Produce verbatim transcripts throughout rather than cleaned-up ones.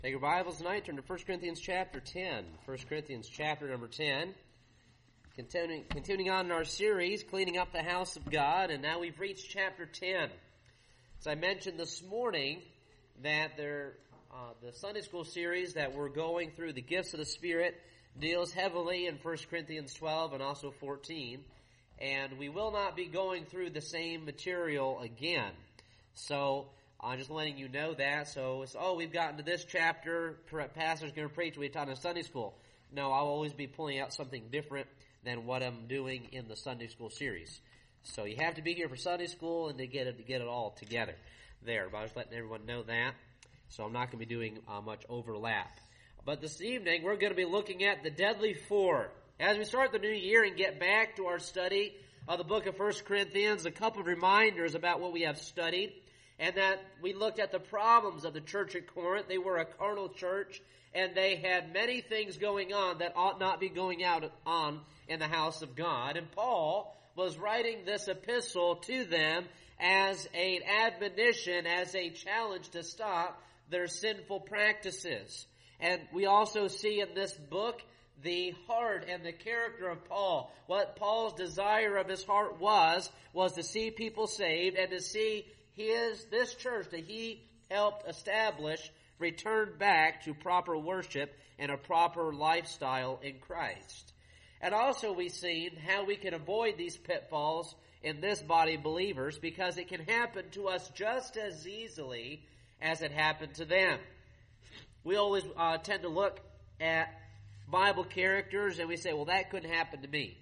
Take your Bibles tonight, turn to First Corinthians chapter ten. First Corinthians chapter number ten. Continuing, continuing on in our series, Cleaning Up the House of God, and now we've reached chapter ten. As I mentioned this morning, that there, uh, the Sunday school series that we're going through, the gifts of the Spirit, deals heavily in First Corinthians twelve and also fourteen. And we will not be going through the same material again. So, I'm just letting you know that. So it's, oh, we've gotten to this chapter, pastor's going to preach, we taught in Sunday school. No, I'll always be pulling out something different than what I'm doing in the Sunday school series. So you have to be here for Sunday school and to get it, to get it all together there. But I was letting everyone know that. So I'm not going to be doing uh, much overlap. But this evening, we're going to be looking at the deadly four. As we start the new year and get back to our study of the book of First Corinthians, a couple of reminders about what we have studied. And that we looked at the problems of the church at Corinth. They were a carnal church, and they had many things going on that ought not be going out on in the house of God. And Paul was writing this epistle to them as an admonition, as a challenge to stop their sinful practices. And we also see in this book the heart and the character of Paul. What Paul's desire of his heart was, was to see people saved and to see his, this church that he helped establish returned back to proper worship and a proper lifestyle in Christ. And also we've seen how we can avoid these pitfalls in this body of believers, because it can happen to us just as easily as it happened to them. We always uh, tend to look at Bible characters and we say, well, that couldn't happen to me.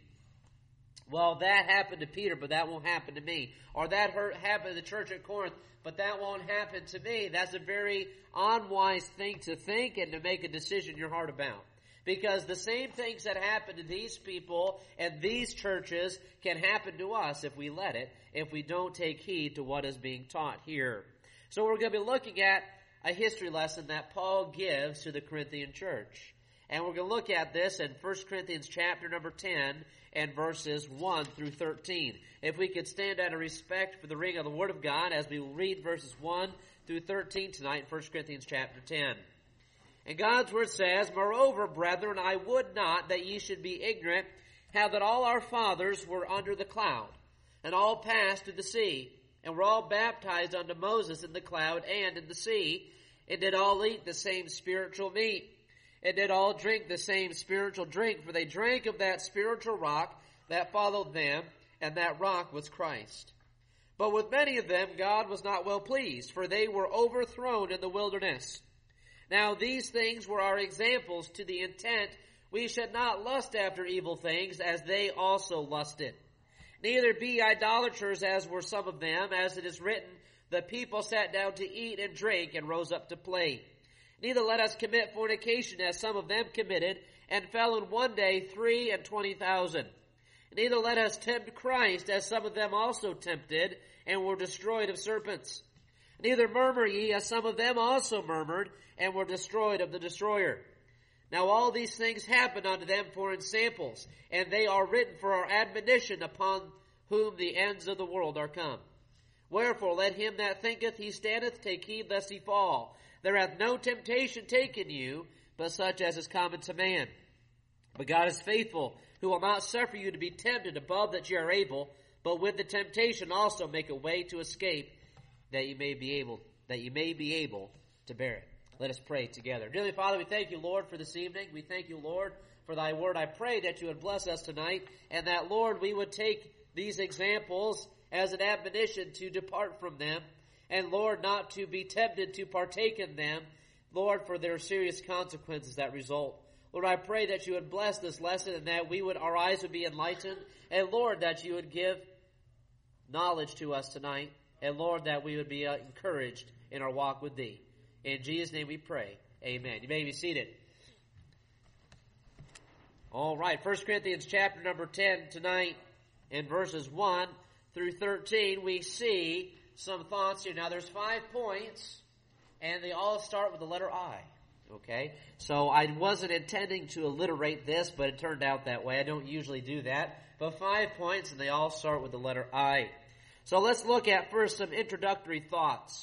Well, that happened to Peter, but that won't happen to me. Or that hurt, happened to the church at Corinth, but that won't happen to me. That's a very unwise thing to think and to make a decision in your heart about. Because the same things that happen to these people and these churches can happen to us if we let it, if we don't take heed to what is being taught here. So we're going to be looking at a history lesson that Paul gives to the Corinthian church. And we're going to look at this in First Corinthians chapter number ten and verses one through thirteen. If we could stand out of respect for the reading of the Word of God as we read verses one through thirteen tonight in First Corinthians chapter ten. And God's Word says, "Moreover, brethren, I would not that ye should be ignorant how that all our fathers were under the cloud, and all passed through the sea, and were all baptized unto Moses in the cloud and in the sea, and did all eat the same spiritual meat. And did all drink the same spiritual drink, for they drank of that spiritual rock that followed them, and that rock was Christ. But with many of them God was not well pleased, for they were overthrown in the wilderness. Now these things were our examples, to the intent we should not lust after evil things, as they also lusted. Neither be idolaters, as were some of them, as it is written, the people sat down to eat and drink, and rose up to play. Neither let us commit fornication, as some of them committed, and fell in one day three and twenty thousand. Neither let us tempt Christ, as some of them also tempted, and were destroyed of serpents. Neither murmur ye, as some of them also murmured, and were destroyed of the destroyer. Now all these things happen unto them for ensamples, and they are written for our admonition, upon whom the ends of the world are come. Wherefore let him that thinketh he standeth take heed lest he fall. There hath no temptation taken you, but such as is common to man. But God is faithful, who will not suffer you to be tempted above that ye are able, but with the temptation also make a way to escape, that you may be able, that you may be able to bear it." Let us pray together. Dearly Father, we thank you, Lord, for this evening. We thank you, Lord, for thy word. I pray that you would bless us tonight, and that, Lord, we would take these examples as an admonition to depart from them, and Lord, not to be tempted to partake in them, Lord, for their serious consequences that result. Lord, I pray that you would bless this lesson, and that we would, our eyes would be enlightened, and Lord, that you would give knowledge to us tonight, and Lord, that we would be uh, encouraged in our walk with thee. In Jesus' name we pray. Amen. You may be seated. All right, First Corinthians chapter number ten tonight, in verses one through thirteen, we see some thoughts here. Now there's five points, and they all start with the letter I. Okay? So I wasn't intending to alliterate this, but it turned out that way. I don't usually do that. But five points, and they all start with the letter I. So let's look at first some introductory thoughts.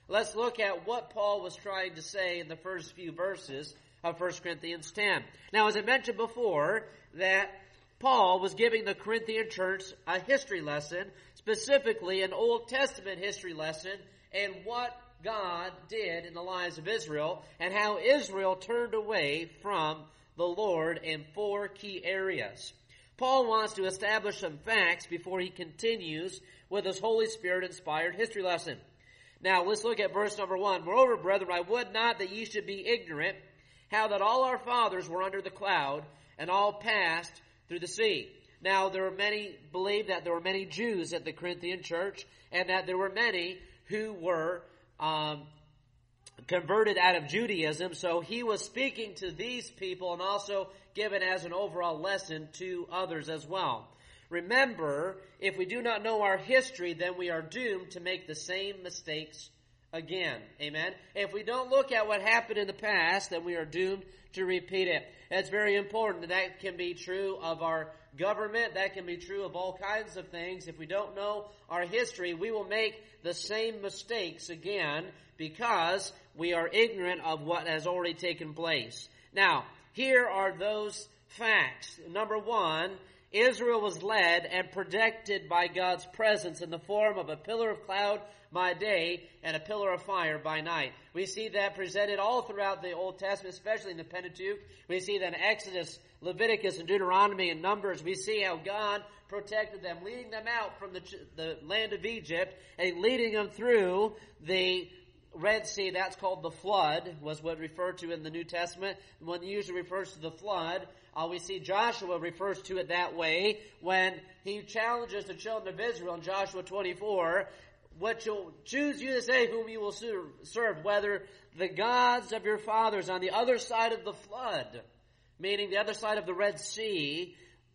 let's look at what Paul was trying to say in the first few verses of First Corinthians ten. Now, as I mentioned before, that Paul was giving the Corinthian church a history lesson, specifically an Old Testament history lesson, and what God did in the lives of Israel, and how Israel turned away from the Lord in four key areas. Paul wants to establish some facts before he continues with his Holy Spirit-inspired history lesson. Now, let's look at verse number one. Moreover, brethren, I would not that ye should be ignorant, how that all our fathers were under the cloud, and all passed through the sea. Now, there were many, believe that there were many Jews at the Corinthian church, and that there were many who were um, converted out of Judaism. So he was speaking to these people and also given as an overall lesson to others as well. Remember, if we do not know our history, then we are doomed to make the same mistakes again. Amen? If we don't look at what happened in the past, then we are doomed to repeat it. That's very important. That can be true of our government. That can be true of all kinds of things. If we don't know our history, we will make the same mistakes again because we are ignorant of what has already taken place. Now, here are those facts. Number one, Israel was led and protected by God's presence in the form of a pillar of cloud by day and a pillar of fire by night. We see that presented all throughout the Old Testament, especially in the Pentateuch. We see that in Exodus, Leviticus, and Deuteronomy, and Numbers. We see how God protected them, leading them out from the, the land of Egypt and leading them through the Red Sea. That's called the flood, was what referred to in the New Testament. When it usually refers to the flood, uh, we see Joshua refers to it that way when he challenges the children of Israel in Joshua twenty-four, what you'll choose you this day whom you will serve, whether the gods of your fathers on the other side of the flood, meaning the other side of the Red Sea,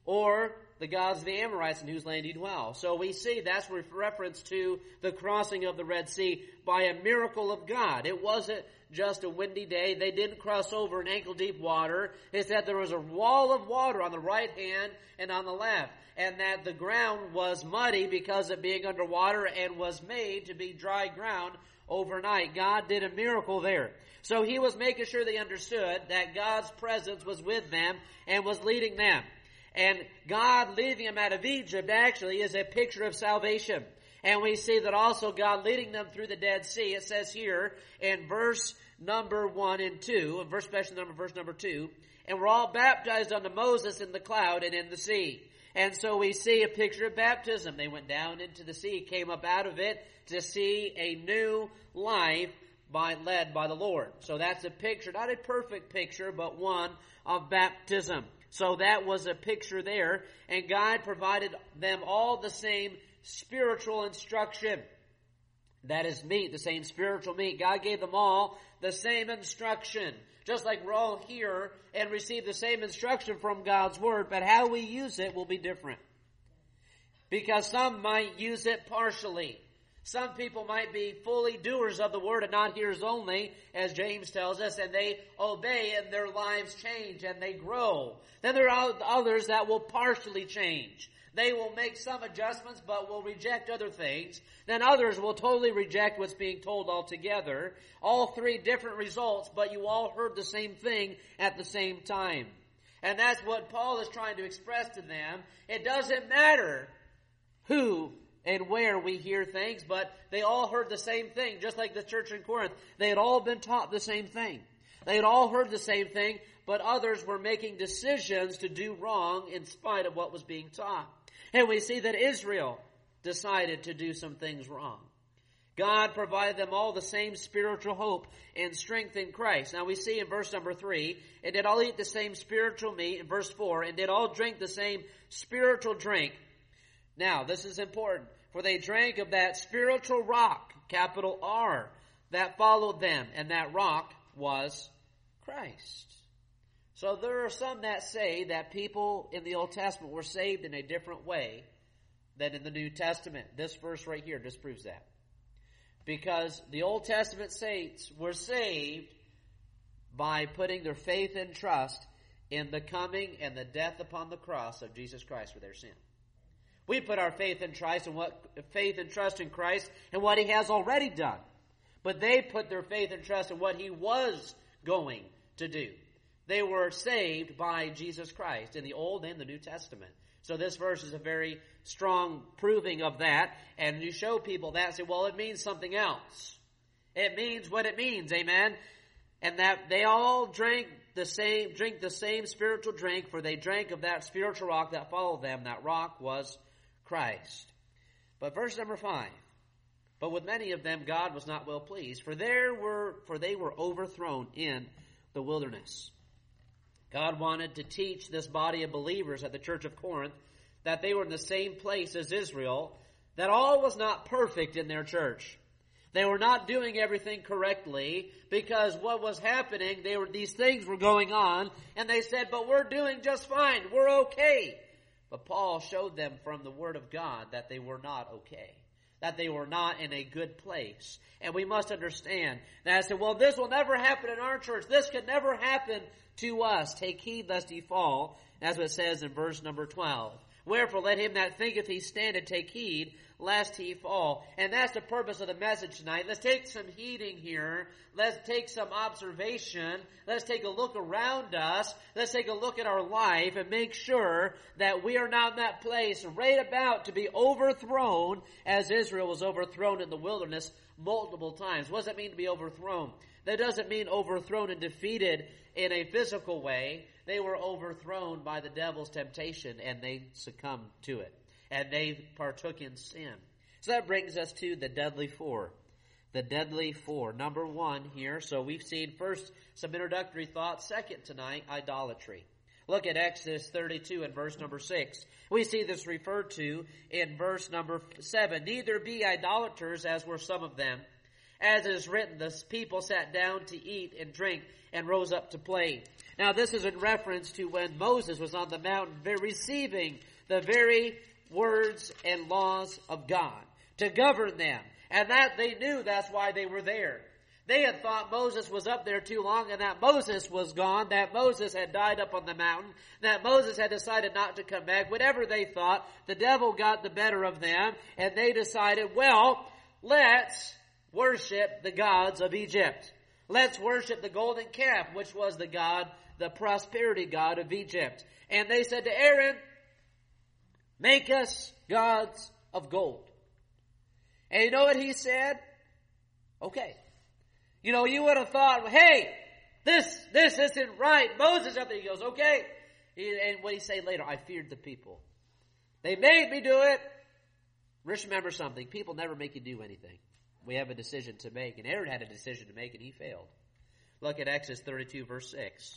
or the gods of the Amorites in whose land you dwell. So we see that's with reference to the crossing of the Red Sea by a miracle of God. It wasn't just a windy day. They didn't cross over in ankle-deep water. It said there was a wall of water on the right hand and on the left, and that the ground was muddy because of being underwater and was made to be dry ground overnight. God did a miracle there. So he was making sure they understood that God's presence was with them and was leading them. And God leading them out of Egypt actually is a picture of salvation. And we see that also God leading them through the Dead Sea. It says here in verse number one and two, in verse special number, verse number two, and we're all baptized unto Moses in the cloud and in the sea. And so we see a picture of baptism. They went down into the sea, came up out of it to see a new life by, led by the Lord. So that's a picture, not a perfect picture, but one of baptism. So that was a picture there, and God provided them all the same spiritual instruction. That is meat, the same spiritual meat. God gave them all the same instruction. Just like we're all here and receive the same instruction from God's Word, but how we use it will be different. Because some might use it partially. Some people might be fully doers of the Word and not hearers only, as James tells us, and they obey and their lives change and they grow. Then there are others that will partially change. They will make some adjustments but will reject other things. Then others will totally reject what's being told altogether. All three different results, but you all heard the same thing at the same time. And that's what Paul is trying to express to them. It doesn't matter who and where we hear things, but they all heard the same thing, just like the church in Corinth. They had all been taught the same thing. They had all heard the same thing, but others were making decisions to do wrong in spite of what was being taught. And we see that Israel decided to do some things wrong. God provided them all the same spiritual hope and strength in Christ. Now we see in verse number three, and did all eat the same spiritual meat, in verse four, and did all drink the same spiritual drink. Now, this is important. For they drank of that spiritual rock, capital R, that followed them, and that rock was Christ. So there are some that say that people in the Old Testament were saved in a different way than in the New Testament. This verse right here disproves that. Because the Old Testament saints were saved by putting their faith and trust in the coming and the death upon the cross of Jesus Christ for their sin. We put our faith and trust in what faith and trust in Christ and what He has already done. But they put their faith and trust in what he was going to do. They were saved by Jesus Christ in the Old and the New Testament. So this verse is a very strong proving of that. And you show people that, say, well, it means something else. It means what it means, amen? And that they all drank the same, drink the same spiritual drink, for they drank of that spiritual rock that followed them. That rock was Christ. But verse number five. But with many of them God was not well pleased, for there were for they were overthrown in the wilderness. God wanted to teach this body of believers at the church of Corinth that they were in the same place as Israel, that all was not perfect in their church. They were not doing everything correctly, because what was happening, they were these things were going on, and they said, but we're doing just fine, we're okay. But Paul showed them from the Word of God that they were not okay, that they were not in a good place. And we must understand that I said, well, this will never happen in our church. This could never happen to us. Take heed lest ye fall, as it says in verse number twelve. Wherefore let him that thinketh he standeth take heed lest he fall. And that's the purpose of the message tonight. Let's take some heeding here. Let's take some observation. Let's take a look around us. Let's take a look at our life and make sure that we are not in that place right about to be overthrown as Israel was overthrown in the wilderness multiple times. What does it mean to be overthrown? That doesn't mean overthrown and defeated in a physical way. They were overthrown by the devil's temptation, and they succumbed to it. And they partook in sin. So that brings us to the deadly four. The deadly four. Number one here. So we've seen first some introductory thoughts. Second tonight, idolatry. Look at Exodus thirty-two and verse number six. We see this referred to in verse number seven. Neither be idolaters, as were some of them. As it is written, the people sat down to eat and drink and rose up to play. Now this is in reference to when Moses was on the mountain receiving the very words and laws of God to govern them. And that they knew that's why they were there. They had thought Moses was up there too long and that Moses was gone, that Moses had died up on the mountain, that Moses had decided not to come back. Whatever they thought, the devil got the better of them, and they decided, well, let's worship the gods of Egypt. Let's worship the golden calf, which was the god, the prosperity god of Egypt. And they said to Aaron, make us gods of gold. And you know what he said? Okay. You know, you would have thought, hey, this this isn't right. Moses up there, he goes, okay. He, and what he say later? I feared the people. They made me do it. Just remember something. People never make you do anything. We have a decision to make. And Aaron had a decision to make, and he failed. Look at Exodus thirty-two, verse six.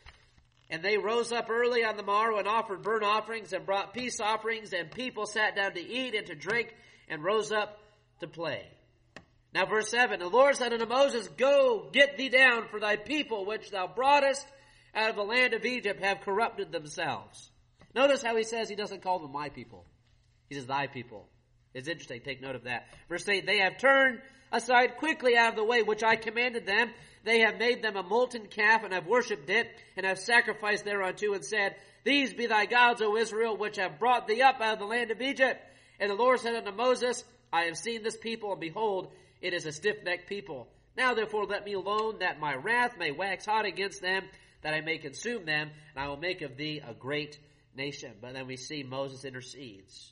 And they rose up early on the morrow and offered burnt offerings and brought peace offerings, and people sat down to eat and to drink and rose up to play. Now verse seven, the Lord said unto Moses, go, get thee down, for thy people which thou broughtest out of the land of Egypt have corrupted themselves. Notice how he says he doesn't call them my people. He says thy people. It's interesting. Take note of that. Verse eight, they have turned aside quickly out of the way which I commanded them. They have made them a molten calf and have worshipped it and have sacrificed thereunto and said, these be thy gods, O Israel, which have brought thee up out of the land of Egypt. And the Lord said unto Moses, I have seen this people, and behold, it is a stiff-necked people. Now therefore let me alone, that my wrath may wax hot against them, that I may consume them, and I will make of thee a great nation. But then we see Moses intercedes.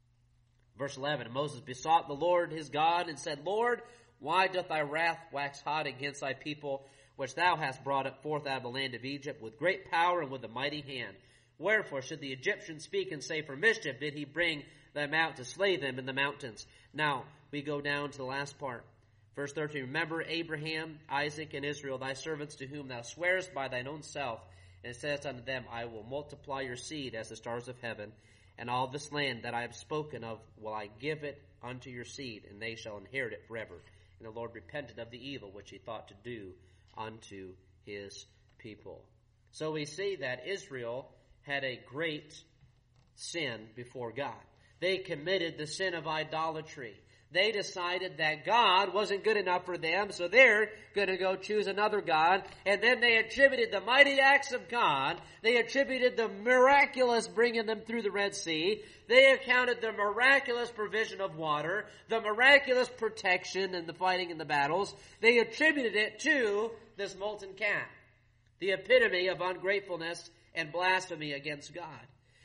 Verse eleven, Moses besought the Lord his God and said, Lord, why doth thy wrath wax hot against thy people, which thou hast brought up forth out of the land of Egypt with great power and with a mighty hand? Wherefore should the Egyptians speak and say, for mischief did he bring them out to slay them in the mountains? Now we go down to the last part. Verse thirteen, remember Abraham, Isaac, and Israel, thy servants, to whom thou swearest by thine own self, and saidst unto them, I will multiply your seed as the stars of heaven, and all this land that I have spoken of will I give it unto your seed, and they shall inherit it forever. And the Lord repented of the evil which he thought to do unto his people. So we see that Israel had a great sin before God. They committed the sin of idolatry. They decided that God wasn't good enough for them, so they're going to go choose another God. And then they attributed the mighty acts of God. They attributed the miraculous bringing them through the Red Sea. They accounted the miraculous provision of water, the miraculous protection and the fighting in the battles. They attributed it to this molten calf, the epitome of ungratefulness and blasphemy against God.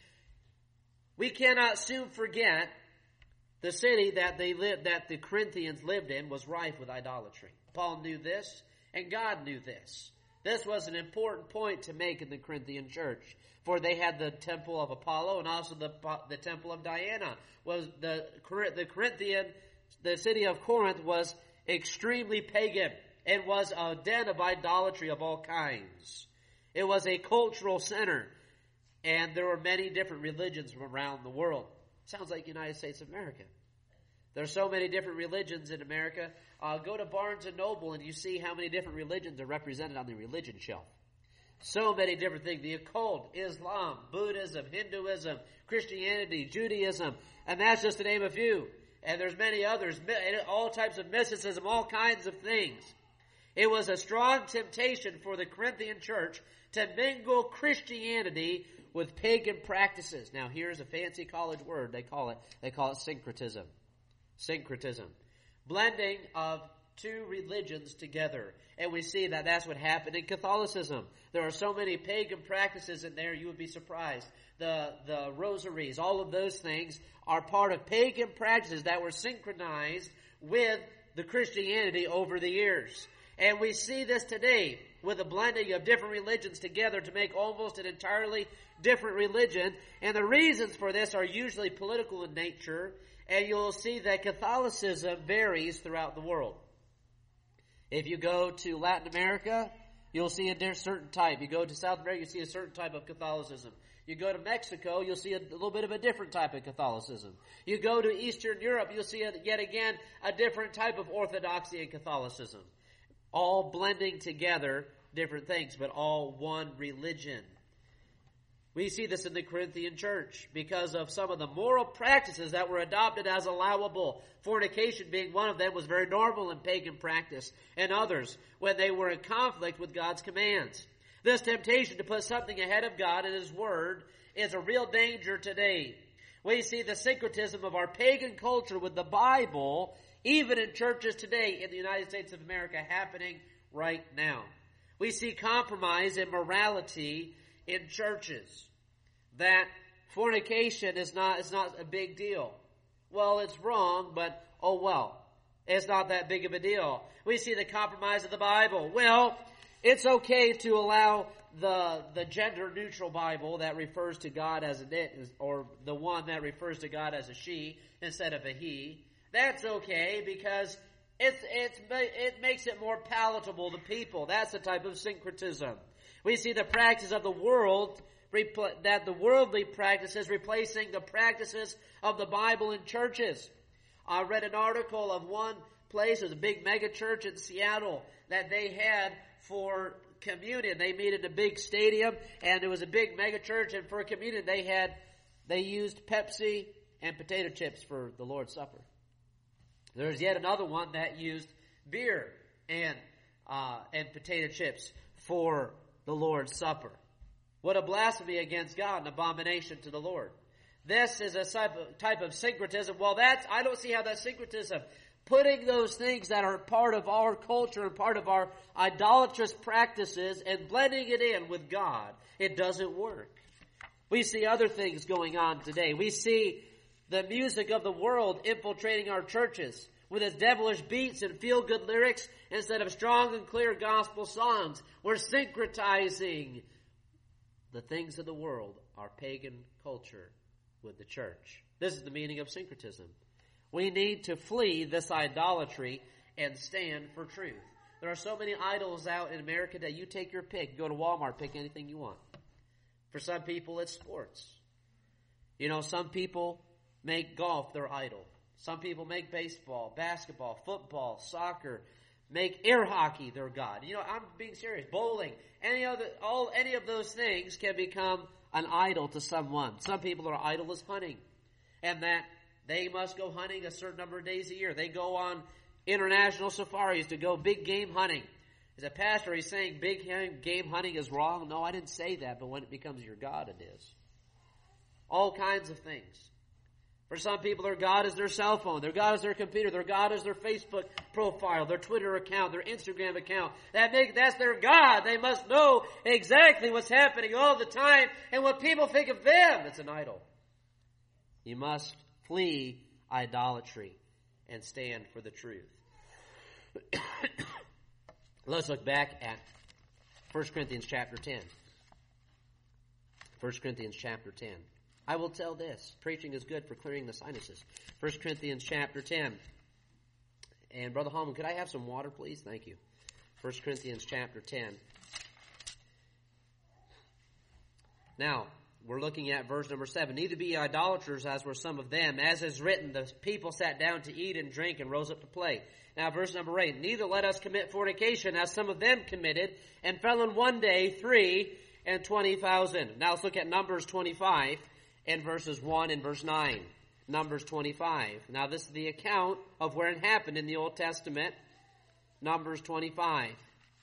We cannot soon forget the city that they lived, that the Corinthians lived in was rife with idolatry. Paul knew this, and God knew this. This was an important point to make in the Corinthian church, for they had the temple of Apollo and also the the temple of Diana. Was the the Corinthian, the city of Corinth was extremely pagan and was a den of idolatry of all kinds. It was a cultural center, and there were many different religions from around the world. Sounds like United States of America. There's so many different religions in America. Uh, go to Barnes and Noble and you see how many different religions are represented on the religion shelf. So many different things. The occult, Islam, Buddhism, Hinduism, Christianity, Judaism. And that's just to name a few. And there's many others. All types of mysticism, all kinds of things. It was a strong temptation for the Corinthian church to mingle Christianity with pagan practices. Now, here's a fancy college word. They call it, they call it syncretism. Syncretism. Blending of two religions together. And we see that that's what happened in Catholicism. There are so many pagan practices in there, you would be surprised. The, the rosaries, all of those things are part of pagan practices that were synchronized with the Christianity over the years. And we see this today with the blending of different religions together to make almost an entirely different religion. And the reasons for this are usually political in nature. And you'll see that Catholicism varies throughout the world. If you go to Latin America, you'll see a certain type. You go to South America, you see a certain type of Catholicism. You go to Mexico, you'll see a little bit of a different type of Catholicism. You go to Eastern Europe, you'll see a, yet again a different type of orthodoxy and Catholicism. All blending together different things, but all one religion. We see this in the Corinthian church because of some of the moral practices that were adopted as allowable. Fornication being one of them was very normal in pagan practice, and others when they were in conflict with God's commands. This temptation to put something ahead of God and His Word is a real danger today. We see the syncretism of our pagan culture with the Bible, even in churches today in the United States of America, happening right now. We see compromise and morality in churches. That fornication is not, is not a big deal. Well, it's wrong, but oh well. It's not that big of a deal. We see the compromise of the Bible. Well, it's okay to allow the the gender-neutral Bible that refers to God as an it, or the one that refers to God as a she instead of a he. That's okay because it's it's it makes it more palatable to people. That's the type of syncretism. We see the practice of the world, that the worldly practices replacing the practices of the Bible in churches. I read an article of one place, it was a big mega church in Seattle, that they had for communion. They meet in a big stadium, and it was a big mega church, and for communion they had, they used Pepsi and potato chips for the Lord's Supper. There's yet another one that used beer and uh, and potato chips for the Lord's Supper. What a blasphemy against God, an abomination to the Lord. This is a type of, type of syncretism. Well, that's, I don't see how that's syncretism. Putting those things that are part of our culture and part of our idolatrous practices and blending it in with God, it doesn't work. We see other things going on today. We see the music of the world infiltrating our churches with its devilish beats and feel-good lyrics instead of strong and clear gospel songs. We're syncretizing the things of the world, our pagan culture, with the church. This is the meaning of syncretism. We need to flee this idolatry and stand for truth. There are so many idols out in America that you take your pick. Go to Walmart, pick anything you want. For some people, it's sports. You know, some people make golf their idol. Some people make baseball, basketball, football, soccer, make air hockey their god. You know, I'm being serious. Bowling, any other, all, any of those things can become an idol to someone. Some people are idol is hunting, and that they must go hunting a certain number of days a year. They go on international safaris to go big game hunting. As a pastor, are you saying big game hunting is wrong? No, I didn't say that, but when it becomes your God, it is. All kinds of things. For some people, their God is their cell phone. Their God is their computer. Their God is their Facebook profile, their Twitter account, their Instagram account. That make, that's their God. They must know exactly what's happening all the time. And what people think of them, it's an idol. You must flee idolatry and stand for the truth. Let's look back at First Corinthians chapter ten. First Corinthians chapter ten. I will tell this. Preaching is good for clearing the sinuses. First Corinthians chapter ten. And Brother Holman, could I have some water, please? Thank you. First Corinthians chapter ten. Now, we're looking at verse number seven. Neither be idolaters as were some of them. As is written, the people sat down to eat and drink and rose up to play. Now, verse number eight. Neither let us commit fornication as some of them committed and fell in one day three and twenty thousand. Now, let's look at Numbers twenty-five and verses one and verse nine. Numbers twenty-five. Now, this is the account of where it happened in the Old Testament. Numbers twenty-five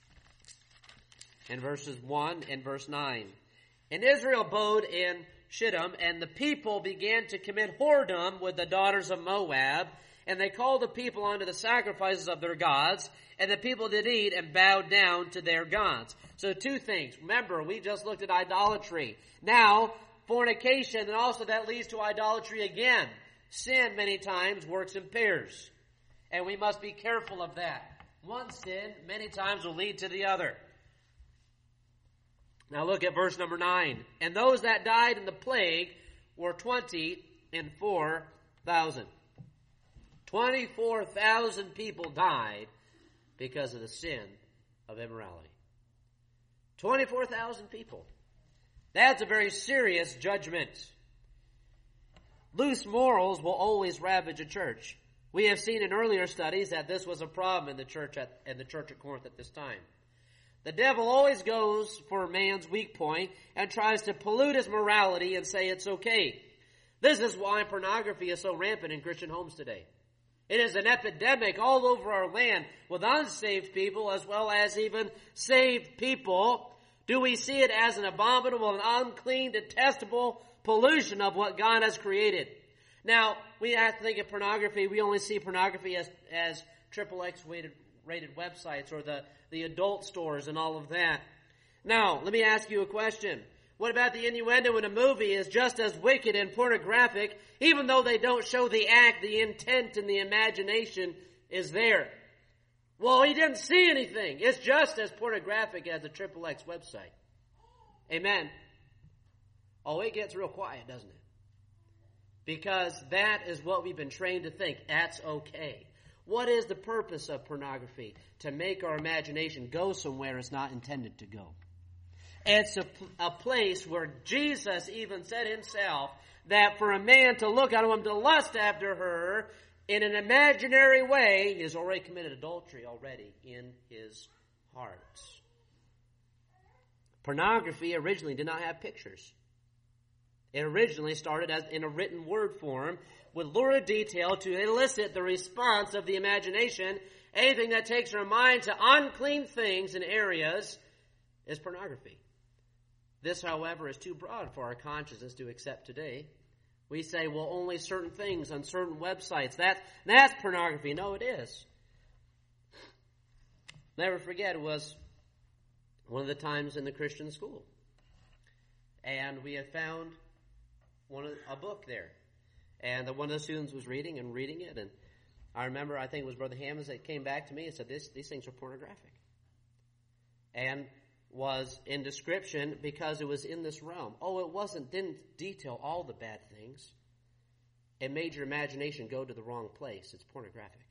and verses one and verse nine. And Israel abode in Shittim, and the people began to commit whoredom with the daughters of Moab, and they called the people unto the sacrifices of their gods, and the people did eat and bowed down to their gods. So two things. Remember, we just looked at idolatry. Now, fornication, and also that leads to idolatry again. Sin many times works in pairs, and we must be careful of that. One sin many times will lead to the other. Now look at verse number nine. And those that died in the plague were twenty and four thousand. Twenty-four thousand people died because of the sin of immorality. Twenty-four thousand people. That's a very serious judgment. Loose morals will always ravage a church. We have seen in earlier studies that this was a problem in the church at, in the church at Corinth at this time. The devil always goes for man's weak point and tries to pollute his morality and say it's okay. This is why pornography is so rampant in Christian homes today. It is an epidemic all over our land with unsaved people as well as even saved people. Do we see it as an abominable and unclean, detestable pollution of what God has created? Now, we have to think of pornography. We only see pornography as, as triple X rated, rated websites or the the adult stores and all of that. Now, let me ask you a question. What about the innuendo in a movie is just as wicked and pornographic, even though they don't show the act, the intent and the imagination is there? Well, he didn't see anything. It's just as pornographic as a triple X website. Amen. Oh, it gets real quiet, doesn't it? Because that is what we've been trained to think. That's okay. What is the purpose of pornography? To make our imagination go somewhere it's not intended to go. It's a, a place where Jesus even said himself that for a man to look at him, to lust after her in an imaginary way, he has already committed adultery already in his heart. Pornography originally did not have pictures. It originally started as in a written word form with lurid detail to elicit the response of the imagination. Anything that takes our mind to unclean things and areas is pornography. This, however, is too broad for our consciousness to accept today. We say, well, only certain things on certain websites. That, that's pornography. No, it is. Never forget, it was one of the times in the Christian school. And we had found one of, a book there. And the, one of the students was reading and reading it. And I remember, I think it was Brother Hammonds that came back to me and said, this, these things are pornographic. And was in description because it was in this realm. Oh, it wasn't, didn't detail all the bad things. It made your imagination go to the wrong place. It's pornographic.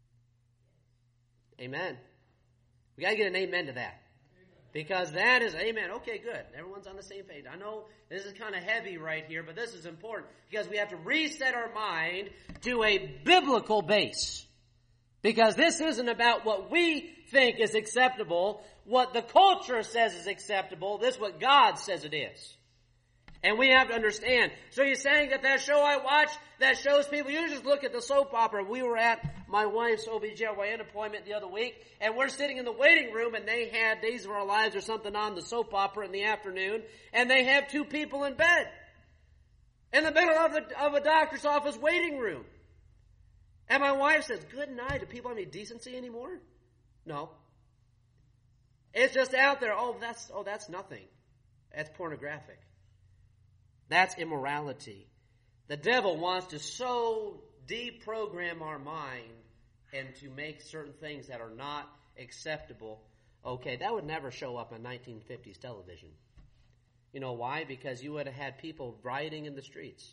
Amen. We got to get an amen to that. Because that is, amen, okay, good. Everyone's on the same page. I know this is kind of heavy right here, but this is important because we have to reset our mind to a biblical base. Because this isn't about what we think is acceptable, what the culture says is acceptable. This is what God says it is. And we have to understand. So you're saying that that show I watched that shows people, you just look at the soap opera. We were at my wife's O B G Y N appointment the other week, and we're sitting in the waiting room, and they had Days of Our Lives or something on the soap opera in the afternoon, and they have two people in bed in the middle of, the, of a doctor's office waiting room. And my wife says, good night. Do people have any decency anymore? No. It's just out there. Oh, that's, oh, that's nothing. That's pornographic. That's immorality. The devil wants to so deprogram our mind and to make certain things that are not acceptable. Okay, that would never show up on nineteen fifties television. You know why? Because you would have had people rioting in the streets.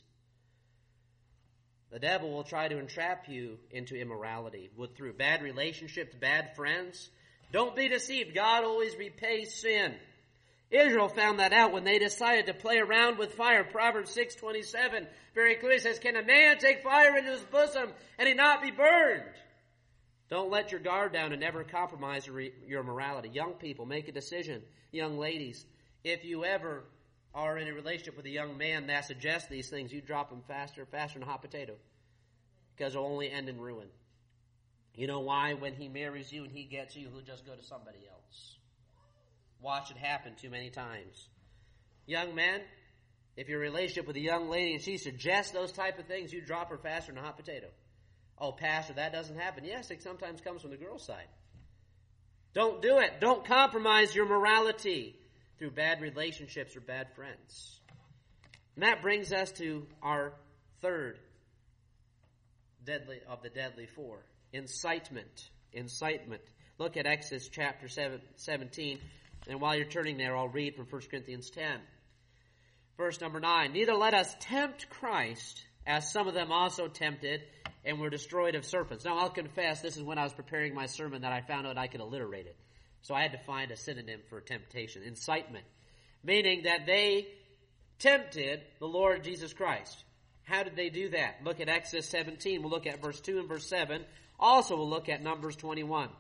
The devil will try to entrap you into immorality with through bad relationships, bad friends. Don't be deceived. God always repays sin. Israel found that out when they decided to play around with fire. Proverbs six twenty-seven very clearly says, can a man take fire into his bosom and he not be burned? Don't let your guard down and never compromise your morality. Young people, make a decision. Young ladies, if you ever are in a relationship with a young man that suggests these things, you drop them faster, faster than a hot potato. Because it'll only end in ruin. You know why? When he marries you and he gets you, he'll just go to somebody else. Watch it happen too many times. Young men, if you're in a relationship with a young lady and she suggests those type of things, you drop her faster than a hot potato. Oh, pastor, that doesn't happen. Yes, it sometimes comes from the girl's side. Don't do it. Don't compromise your morality through bad relationships or bad friends. And that brings us to our third deadly of the deadly four. Incitement. Incitement. Look at Exodus chapter seventeen. And while you're turning there, I'll read from First Corinthians ten. Verse number nine. Neither let us tempt Christ, as some of them also tempted, and were destroyed of serpents. Now, I'll confess, this is when I was preparing my sermon that I found out I could alliterate it. So I had to find a synonym for temptation. Incitement. Meaning that they tempted the Lord Jesus Christ. How did they do that? Look at Exodus seventeen. We'll look at verse two and verse seven. Also, we'll look at Numbers twenty-one.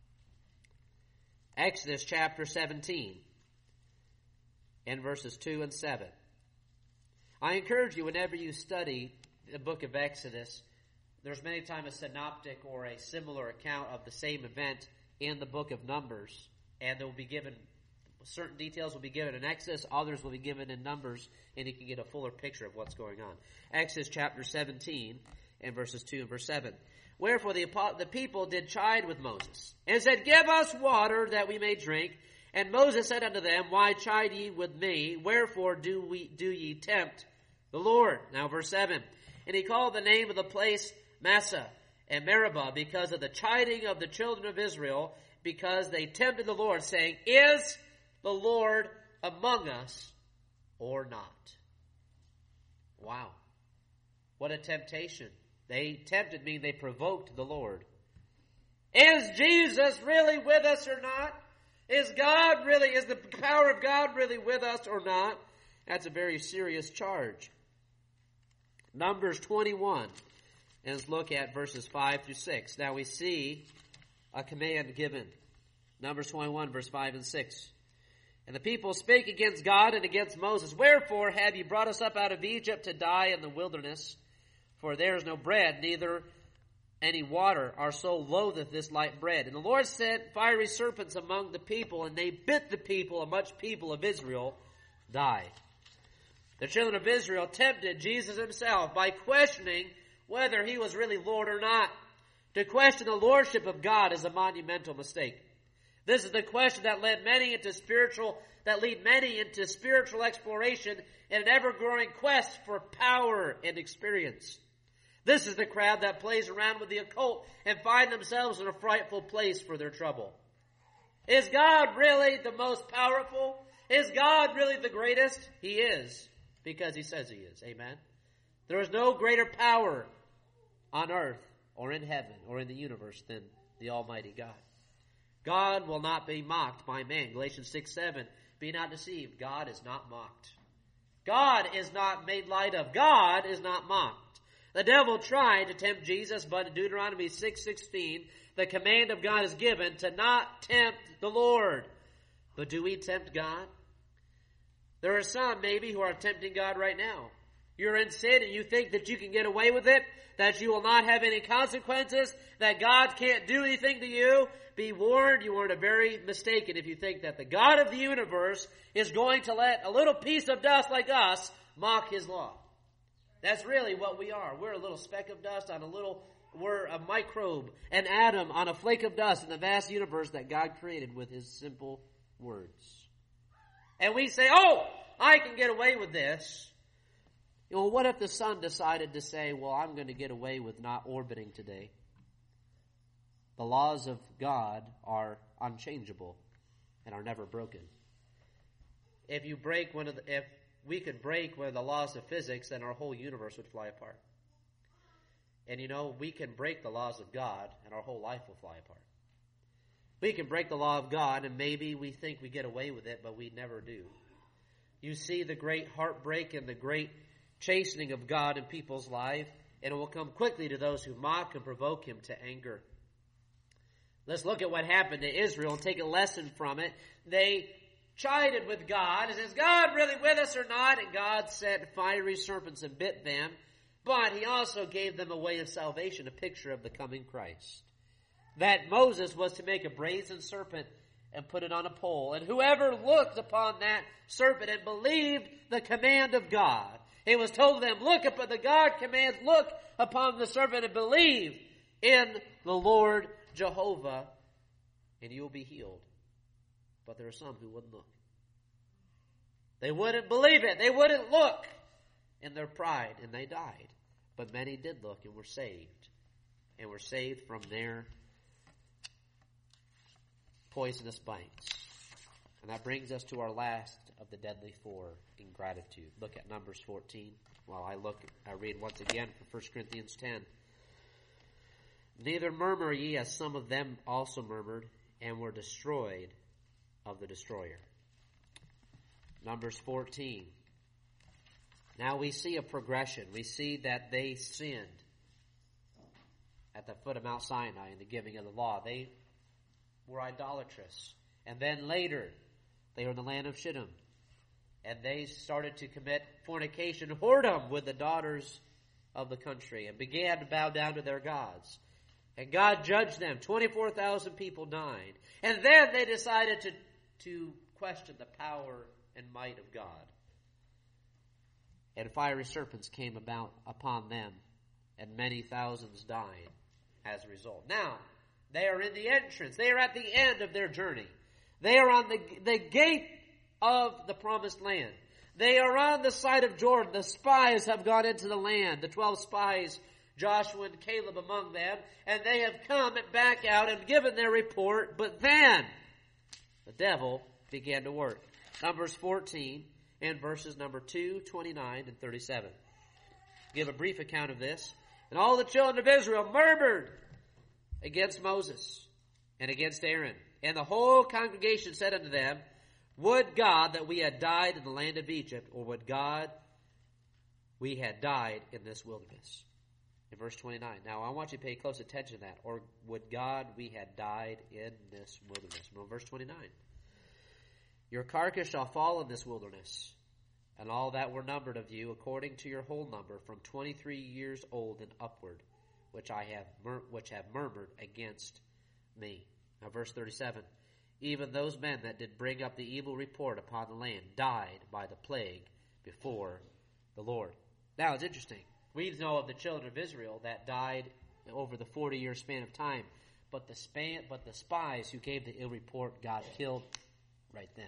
Exodus chapter seventeen and verses two and seven. I encourage you, whenever you study the book of Exodus, there's many times a synoptic or a similar account of the same event in the book of Numbers, and there will be given certain details will be given in Exodus, others will be given in Numbers, and you can get a fuller picture of what's going on. Exodus chapter seventeen and verses two and verse seven. Wherefore the, the people did chide with Moses, and said, give us water that we may drink. And Moses said unto them, why chide ye with me? Wherefore do we do ye tempt the Lord? Now verse seven. And he called the name of the place Massah and Meribah, because of the chiding of the children of Israel, because they tempted the Lord, saying, is the Lord among us or not? Wow. What a temptation. They tempted me, they provoked the Lord. Is Jesus really with us or not? Is God really, is the power of God really with us or not? That's a very serious charge. Numbers twenty-one. And let's look at verses five through six. Now we see a command given. Numbers twenty-one, verse five and six. And the people spake against God and against Moses. Wherefore have you brought us up out of Egypt to die in the wilderness? For there is no bread, neither any water. Our soul loatheth this light bread. And the Lord sent fiery serpents among the people, and they bit the people, and much people of Israel died. The children of Israel tempted Jesus himself by questioning whether he was really Lord or not. To question the lordship of God is a monumental mistake. This is the question that led many into spiritual, that lead many into spiritual exploration and an ever-growing quest for power and experience. This is the crowd that plays around with the occult and find themselves in a frightful place for their trouble. Is God really the most powerful? Is God really the greatest? He is, because he says he is. Amen. There is no greater power on earth or in heaven or in the universe than the Almighty God. God will not be mocked by man. Galatians six seven. Be not deceived. God is not mocked. God is not made light of. God is not mocked. The devil tried to tempt Jesus, but in Deuteronomy six sixteen, the command of God is given to not tempt the Lord. But do we tempt God? There are some maybe who are tempting God right now. You're in sin and you think that you can get away with it, that you will not have any consequences, that God can't do anything to you. Be warned, you are very mistaken if you think that the God of the universe is going to let a little piece of dust like us mock his law. That's really what we are. We're a little speck of dust on a little, we're a microbe, an atom on a flake of dust in the vast universe that God created with his simple words. And we say, oh, I can get away with this. Well, what if the sun decided to say, well, I'm going to get away with not orbiting today? The laws of God are unchangeable and are never broken. If you break one of the, if we could break one of the laws of physics, then our whole universe would fly apart. And you know, we can break the laws of God and our whole life will fly apart. We can break the law of God and maybe we think we get away with it, but we never do. You see the great heartbreak and the great chastening of God in people's life, and it will come quickly to those who mock and provoke him to anger. Let's look at what happened to Israel and take a lesson from it. They chided with God. Is God really with us or not? And God sent fiery serpents and bit them. But he also gave them a way of salvation, a picture of the coming Christ. That Moses was to make a brazen serpent and put it on a pole. And whoever looked upon that serpent and believed the command of God, it was told them, look upon the God commands, look upon the serpent and believe in the Lord Jehovah, and you will be healed. But there are some who wouldn't look. They wouldn't believe it. They wouldn't look in their pride, and they died. But many did look and were saved, and were saved from their poisonous bites. And that brings us to our last of the deadly four, ingratitude. Look at Numbers fourteen. While I look, I read once again from First Corinthians ten. Neither murmur ye, as some of them also murmured, and were destroyed of the destroyer. Numbers fourteen. Now we see a progression. We see that they sinned at the foot of Mount Sinai in the giving of the law. They were idolatrous. And then later, they were in the land of Shittim. And they started to commit fornication, whoredom with the daughters of the country, and began to bow down to their gods. And God judged them. twenty-four thousand people died. And then they decided to, to question the power and might of God. And fiery serpents came about upon them, and many thousands died as a result. Now, they are in the entrance. They are at the end of their journey. They are on the, the gate of the promised land. They are on the side of Jordan. The spies have gone into the land. The twelve spies, Joshua and Caleb among them, and they have come back out and given their report. But then the devil began to work. Numbers fourteen and verses number two, twenty-nine, and thirty-seven. Give a brief account of this. And all the children of Israel murmured against Moses and against Aaron. And the whole congregation said unto them, would God that we had died in the land of Egypt, or would God we had died in this wilderness? In verse twenty-nine. Now I want you to pay close attention to that. Or would God we had died in this wilderness? Well, verse twenty-nine. Your carcass shall fall in this wilderness, and all that were numbered of you, according to your whole number, from twenty-three years old and upward, which I have mur- which have murmured against me. Now verse thirty-seven. Even those men that did bring up the evil report upon the land died by the plague before the Lord. Now it's interesting. We know of the children of Israel that died over the forty-year span of time, but the span, but the spies who gave the ill report got killed right then.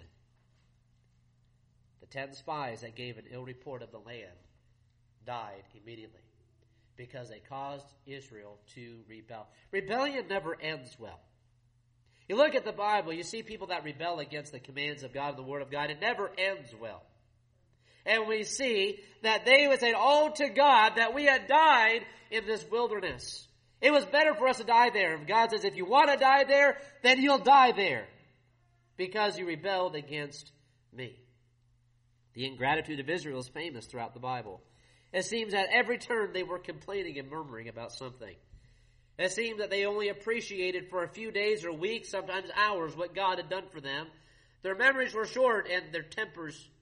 The ten spies that gave an ill report of the land died immediately because they caused Israel to rebel. Rebellion never ends well. You look at the Bible, you see people that rebel against the commands of God and the Word of God. It never ends well. And we see that they would say, oh, to God, that we had died in this wilderness. It was better for us to die there. And God says, if you want to die there, then you'll die there, because you rebelled against me. The ingratitude of Israel is famous throughout the Bible. It seems at every turn they were complaining and murmuring about something. It seemed that they only appreciated for a few days or weeks, sometimes hours, what God had done for them. Their memories were short and their tempers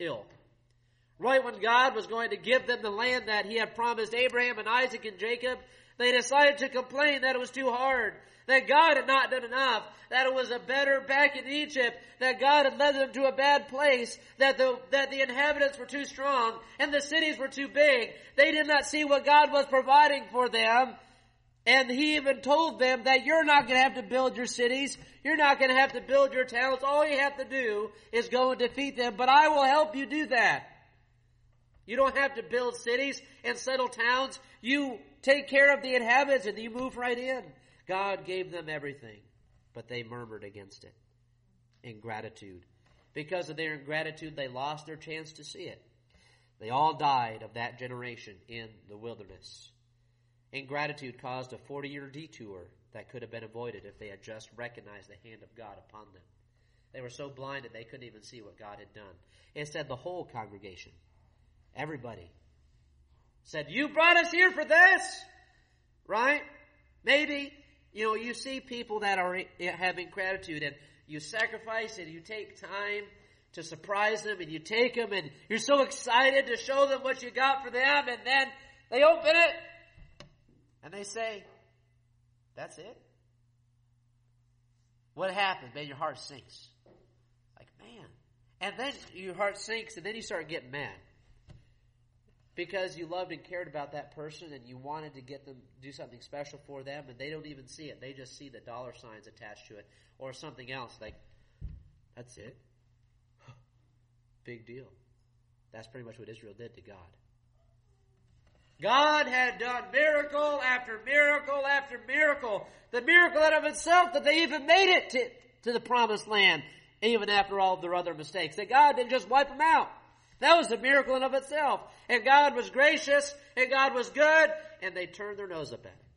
ill. Right when God was going to give them the land that he had promised Abraham and Isaac and Jacob, they decided to complain that it was too hard, that God had not done enough, that it was a better back in Egypt, that God had led them to a bad place, that the, that the inhabitants were too strong, and the cities were too big. They did not see what God was providing for them. And he even told them that you're not going to have to build your cities. You're not going to have to build your towns. All you have to do is go and defeat them, but I will help you do that. You don't have to build cities and settle towns. You take care of the inhabitants and you move right in. God gave them everything, but they murmured against it. Ingratitude. Because of their ingratitude, they lost their chance to see it. They all died of that generation in the wilderness. Ingratitude caused a forty-year detour that could have been avoided if they had just recognized the hand of God upon them. They were so blinded they couldn't even see what God had done. Instead, the whole congregation, everybody, said, you brought us here for this, right? Maybe, you know, you see people that are having gratitude and you sacrifice and you take time to surprise them and you take them and you're so excited to show them what you got for them, and then they open it and they say, that's it? What happened? Man, your heart sinks. Like, man. And then your heart sinks and then you start getting mad. Because you loved and cared about that person and you wanted to get them, do something special for them, and they don't even see it. They just see the dollar signs attached to it or something else. Like, that's it? Big deal. That's pretty much what Israel did to God. God had done miracle after miracle after miracle. The miracle out of itself that they even made it to, to the promised land, even after all of their other mistakes. That God didn't just wipe them out. That was a miracle in of itself. And God was gracious, and God was good, and they turned their nose up at it.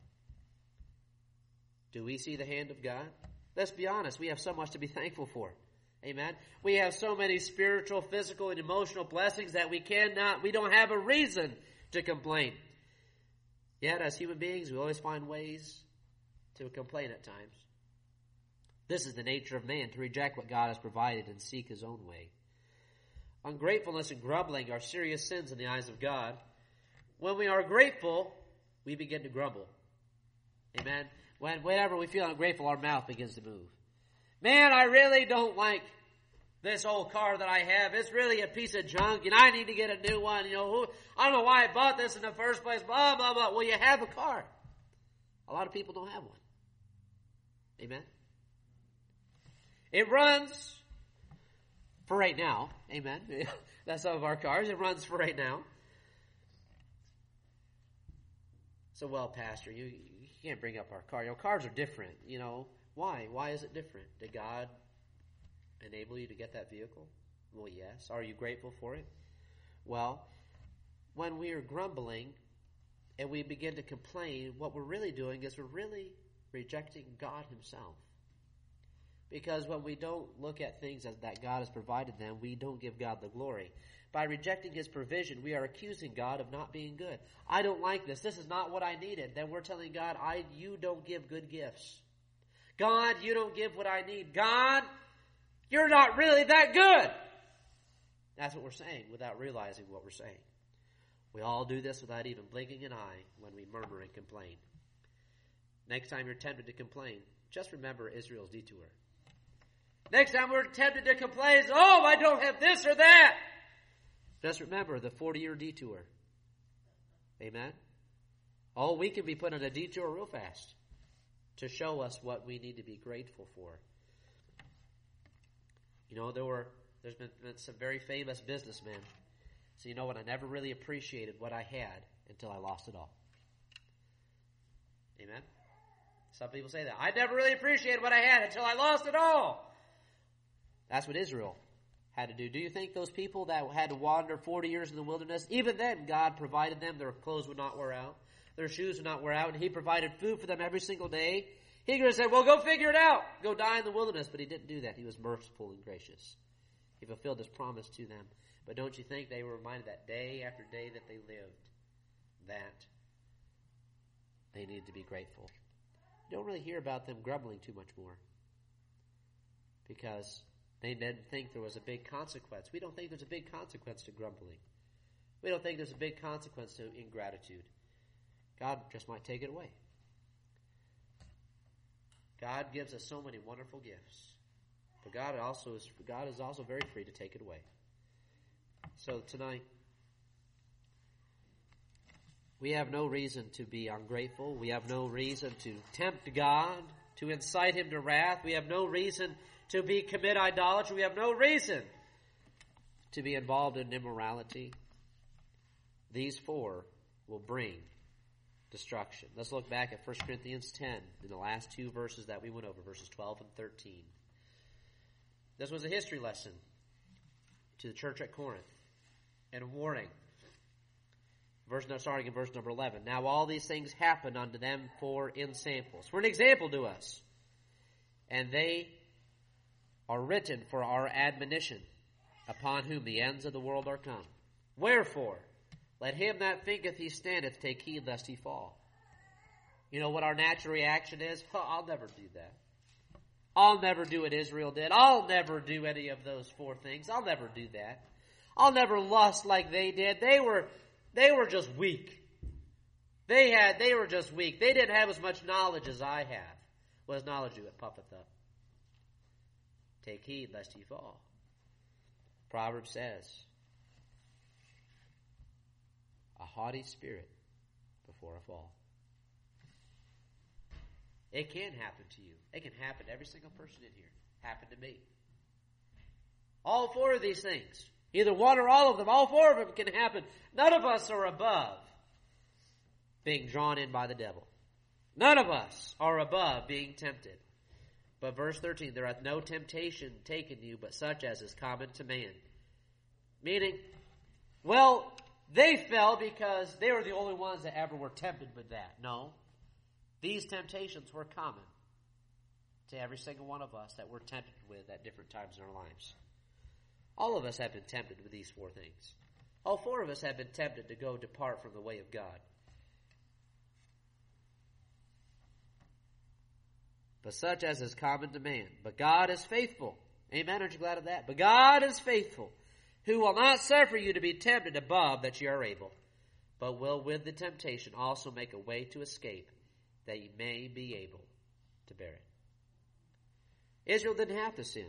Do we see the hand of God? Let's be honest, we have so much to be thankful for. Amen. We have so many spiritual, physical, and emotional blessings that we cannot, we don't have a reason to complain. Yet, as human beings, we always find ways to complain at times. This is the nature of man, to reject what God has provided and seek his own way. Ungratefulness and grumbling are serious sins in the eyes of God. When we are grateful, we begin to grumble. Amen. When, whenever we feel ungrateful, our mouth begins to move. Man, I really don't like this old car that I have. It's really a piece of junk, and I need to get a new one. You know, who, I don't know why I bought this in the first place, blah, blah, blah. Well, you have a car. A lot of people don't have one. Amen. It runs for right now. Amen. That's some of our cars. It runs for right now. So, well, Pastor, you, you can't bring up our car. You know, cars are different. You know, why? Why is it different? Did God enable you to get that vehicle? Well, yes. Are you grateful for it? Well, when we are grumbling and we begin to complain, what we're really doing is we're really rejecting God himself. Because when we don't look at things as that God has provided them, we don't give God the glory. By rejecting his provision, we are accusing God of not being good. I don't like this. This is not what I needed. Then we're telling God, I, you don't give good gifts. God, you don't give what I need. God, you're not really that good. That's what we're saying without realizing what we're saying. We all do this without even blinking an eye when we murmur and complain. Next time you're tempted to complain, just remember Israel's detour. Next time we're tempted to complain, oh, I don't have this or that. Just remember the forty-year detour. Amen? Oh, we can be put on a detour real fast to show us what we need to be grateful for. You know, there were, there's been, been some very famous businessmen. So you know what? I never really appreciated what I had until I lost it all. Amen? Some people say that. I never really appreciated what I had until I lost it all. That's what Israel had to do. Do you think those people that had to wander forty years in the wilderness, even then God provided them, their clothes would not wear out, their shoes would not wear out, and he provided food for them every single day? He could have said, well, go figure it out. Go die in the wilderness. But he didn't do that. He was merciful and gracious. He fulfilled his promise to them. But don't you think they were reminded that day after day that they lived that they needed to be grateful? You don't really hear about them grumbling too much more, because They didn't think there was a big consequence. We don't think there's a big consequence to grumbling. We don't think there's a big consequence to ingratitude. God just might take it away. God gives us so many wonderful gifts. But God also is God is also very free to take it away. So tonight, we have no reason to be ungrateful. We have no reason to tempt God, to incite Him to wrath. We have no reason to be commit idolatry. We have no reason to be involved in immorality. These four will bring destruction. Let's look back at First Corinthians ten in the last two verses that we went over, verses twelve and thirteen. This was a history lesson to the church at Corinth and a warning. Verse, starting in verse number eleven. Now all these things happened unto them for ensamples, for an example to us. And they are written for our admonition, upon whom the ends of the world are come. Wherefore, let him that thinketh he standeth take heed lest he fall. You know what our natural reaction is? Oh, I'll never do that. I'll never do what Israel did. I'll never do any of those four things. I'll never do that. I'll never lust like they did. They were they were just weak. They had they were just weak. They didn't have as much knowledge as I have. What does knowledge do? It puffeth up. Take heed lest ye fall. Proverbs says, a haughty spirit before a fall. It can happen to you. It can happen to every single person in here. Happened to me. All four of these things, either one or all of them, all four of them can happen. None of us are above being drawn in by the devil. None of us are above being tempted. But verse thirteen, there hath no temptation taken you, but such as is common to man. Meaning, well, they fell because they were the only ones that ever were tempted with that. No. These temptations were common to every single one of us that we're tempted with at different times in our lives. All of us have been tempted with these four things. All four of us have been tempted to go depart from the way of God. But such as is common to man. But God is faithful. Amen. Aren't you glad of that? But God is faithful, who will not suffer you to be tempted above that you are able, but will with the temptation also make a way to escape, that you may be able to bear it. Israel didn't have to sin.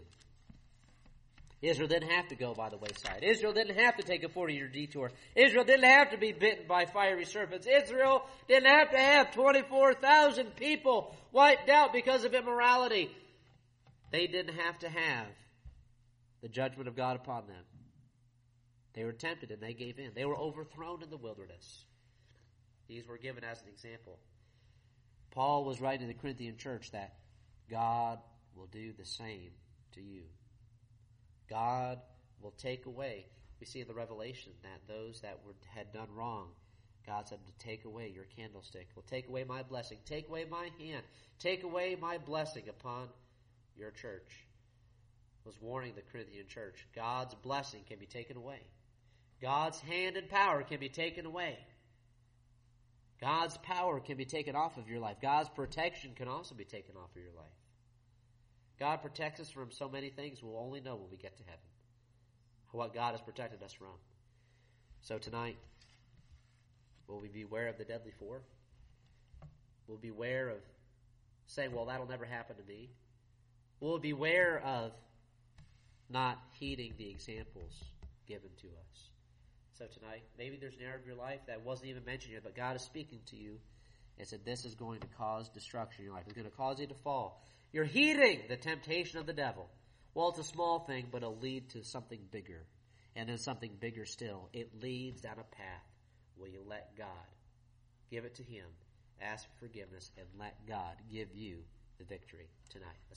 Israel didn't have to go by the wayside. Israel didn't have to take a forty-year detour. Israel didn't have to be bitten by fiery serpents. Israel didn't have to have twenty-four thousand people wiped out because of immorality. They didn't have to have the judgment of God upon them. They were tempted and they gave in. They were overthrown in the wilderness. These were given as an example. Paul was writing to the Corinthian church that God will do the same to you. God will take away. We see in the Revelation that those that were, had done wrong, God said to take away your candlestick. Will take away my blessing. Take away my hand. Take away my blessing upon your church. Was warning the Corinthian church. God's blessing can be taken away. God's hand and power can be taken away. God's power can be taken off of your life. God's protection can also be taken off of your life. God protects us from so many things we'll only know when we get to heaven. What God has protected us from. So tonight, will we beware of the deadly four? Will we beware of saying, well, that'll never happen to me? Will we beware of not heeding the examples given to us? So tonight, maybe there's an area of your life that wasn't even mentioned here, but God is speaking to you and said this is going to cause destruction in your life. It's going to cause you to fall. You're heeding the temptation of the devil. Well, it's a small thing, but it'll lead to something bigger. And then something bigger still. It leads down a path. Will you let God? Give it to Him. Ask for forgiveness and let God give you the victory tonight.